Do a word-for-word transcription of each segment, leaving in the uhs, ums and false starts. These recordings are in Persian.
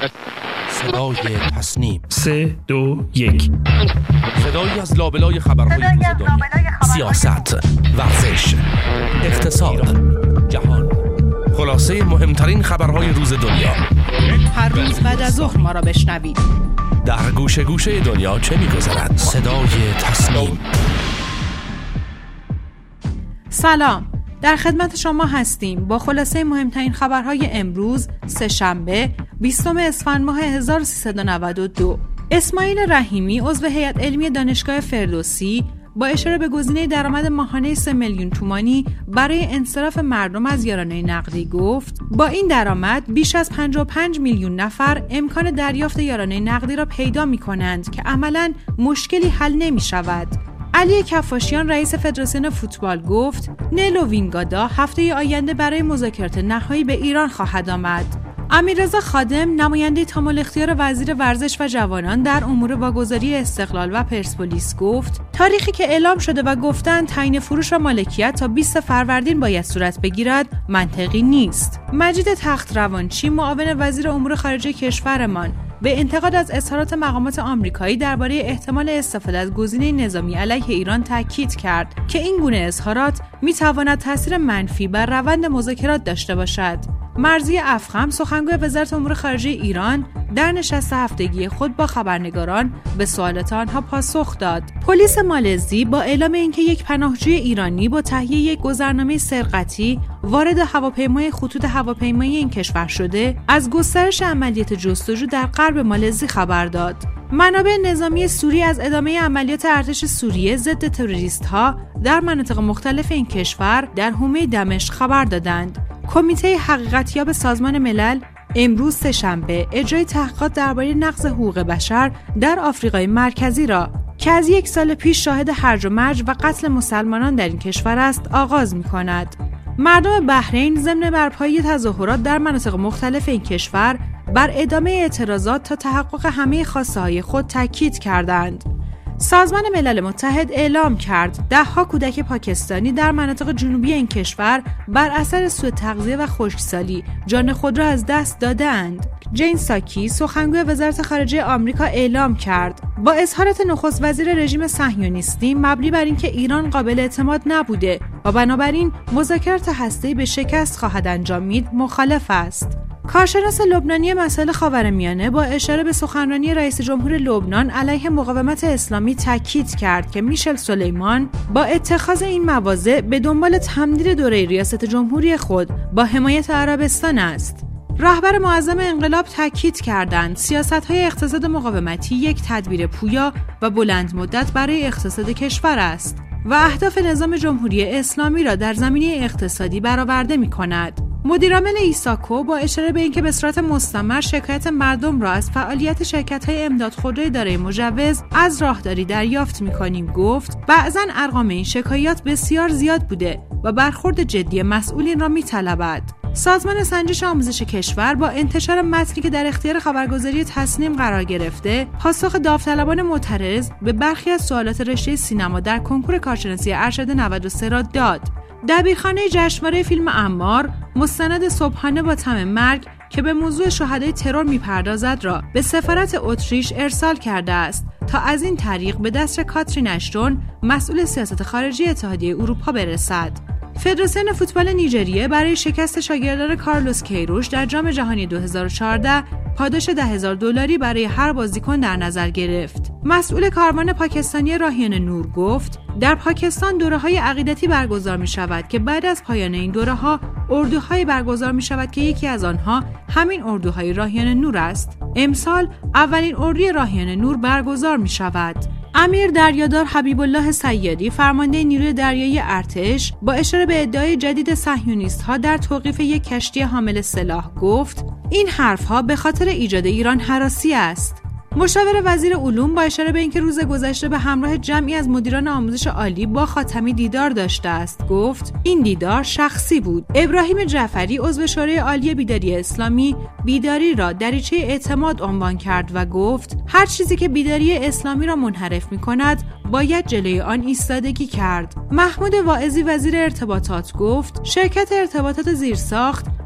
صدای تصنیم. سه دو یک. صدایی از لابلای خبرهای روز دنیا، سیاست، ورزش، اقتصاد، جهان، خلاصه مهمترین خبرهای روز دنیا. هر روز بعد از ظهر ما را بشنوید. در گوشه گوشه دنیا چه می‌گذرد؟ صدای تصنیم. سلام، در خدمت شما هستیم با خلاصه مهمترین خبرهای امروز سه‌شنبه بیستم اسفند ماه هزار و سیصد و نود و دو. اسماعیل رحیمی عضو هیئت علمی دانشگاه فردوسی با اشاره به گزینه درآمد ماهانه سه میلیون تومانی برای انصراف مردم از یارانه نقدی گفت با این درآمد بیش از پنجاه و پنج میلیون نفر امکان دریافت یارانه نقدی را پیدا می‌کنند که عملاً مشکلی حل نمی‌شود. علی کفاشیان رئیس فدراسیون فوتبال گفت نیلو وینگادا هفته آینده برای مذاکرات نهایی به ایران خواهد آمد. امیررضا خادم نماینده تمام اختیار وزیر ورزش و جوانان در امور واگذاری استقلال و پرسپولیس گفت تاریخی که اعلام شده و گفتند تعیین فروش و مالکیت تا بیست فروردین باید صورت بگیرد منطقی نیست. مجید تخت‌روانچی معاون وزیر امور خارجه کشورمان به انتقاد از اظهارات مقامات آمریکایی درباره احتمال استفاده از گزینه نظامی علیه ایران تاکید کرد که این گونه اظهارات می‌تواند تاثیر منفی بر روند مذاکرات داشته باشد. مرضی افخم سخنگوی وزارت امور خارجه ایران در نشست هفتگی خود با خبرنگاران به سوالات آنها پاسخ داد. پلیس مالزی با اعلام اینکه یک پناهجوی ایرانی با تهیه یک گذرنامه سرقتی وارد هواپیمای خطوط هواپیمایی این کشور شده، از گسترش عملیات جستجو در غرب مالزی خبر داد. منابع نظامی سوری از ادامه عملیات ارتش سوریه ضد تروریست‌ها در مناطق مختلف این کشور در حومه دمشق خبر دادند. کمیته حقیقتیاب سازمان ملل امروز سه‌شنبه اجرای تحقیقات درباره نقض حقوق بشر در آفریقای مرکزی را که از یک سال پیش شاهد هرج و مرج و قتل مسلمانان در این کشور است آغاز می‌کند. مردم بحرین ضمن برپایی تظاهرات در مناطق مختلف این کشور بر ادامه اعتراضات تا تحقق همه خواسته‌های خود تاکید کردند. سازمان ملل متحد اعلام کرد ده‌ها کودک پاکستانی در مناطق جنوبی این کشور بر اثر سوء تغذیه و خشکسالی جان خود را از دست داده‌اند. جین ساکی سخنگوی وزارت خارجه آمریکا اعلام کرد با اظهارات نخست وزیر رژیم صهیونیستی مبنی بر اینکه ایران قابل اعتماد نبوده و بنابراین مذاکرات هسته‌ای به شکست خواهد انجامید مخالف است. کارشناس لبنانی مسائل خاورمیانه با اشاره به سخنرانی رئیس جمهور لبنان علیه مقاومت اسلامی تاکید کرد که میشل سلیمان با اتخاذ این مواضع به دنبال تمدید دوره ریاست جمهوری خود با حمایت عربستان است. رهبر معظم انقلاب تاکید کردند سیاست‌های اقتصاد مقاومتی یک تدبیر پویا و بلند مدت برای اقتصاد کشور است و اهداف نظام جمهوری اسلامی را در زمینه اقتصادی برآورده می‌کند. مدیرعامل ایساکو با اشاره به اینکه به صورت مستمر شکایت مردم را از فعالیت شرکت‌های امداد خودروی دارای مجوز از راهداری دریافت می‌کنیم گفت بعضاً ارقام این شکایات بسیار زیاد بوده و برخورد جدی مسئولین را می‌طلبد. سازمان سنجش آموزش کشور با انتشار متنی که در اختیار خبرگزاری تصنیم قرار گرفته پاسخ داوطلبان معترض به برخی از سوالات رشته سینما در کنکور کارشناسی ارشد نود و سه را داد. دبیرخانه جشنواره فیلم عمار مستند صبحانه با طعم مرگ که به موضوع شهدای ترور میپردازد را به سفارت اتریش ارسال کرده است تا از این طریق به دست کاترین اشتون مسئول سیاست خارجی اتحادیه اروپا برسد. فدراسیون فوتبال نیجریه برای شکست شاگردان کارلوس کیروش در جام جهانی دو هزار و چهارده پاداش ده هزار دلاری برای هر بازیکن در نظر گرفت. مسئول کاروان پاکستانی راهیان نور گفت در پاکستان دوره‌های عقیدتی برگزار می‌شود که بعد از پایان این دوره‌ها اردوهای برگزار می‌شود که یکی از آنها همین اردوهای راهیان نور است. امسال اولین اردوی راهیان نور برگزار می‌شود. امیر دریادار حبیب الله سیادی فرمانده نیروی دریایی ارتش با اشاره به ادعای جدید صهیونیست‌ها در توقیف یک کشتی حامل سلاح گفت این حرف‌ها به خاطر ایجاد ایران هراسی است. مشاور وزیر علوم با اشاره به اینکه روز گذشته به همراه جمعی از مدیران آموزش عالی با خاتمی دیدار داشته است گفت این دیدار شخصی بود. ابراهیم جعفری عضو شورای عالی بیداری اسلامی بیداری را دریچه اعتماد عنوان کرد و گفت هر چیزی که بیداری اسلامی را منحرف می‌کند باید جلوی آن ایستادگی کرد. محمود واعظی وزیر ارتباطات گفت شرکت ارتباطات زیرساخت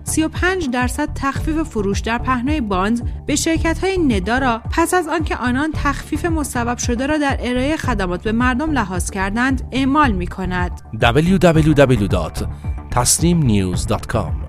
سی و پنج درصد تخفیف فروش در پهنای باند به شرکت‌های ندا را پس از آنکه آنان تخفیف مصوب شده را در ارائه خدمات به مردم لحاظ کردند اعمال می‌کند. دبلیو دبلیو دبلیو دات تصنیم نیوز دات کام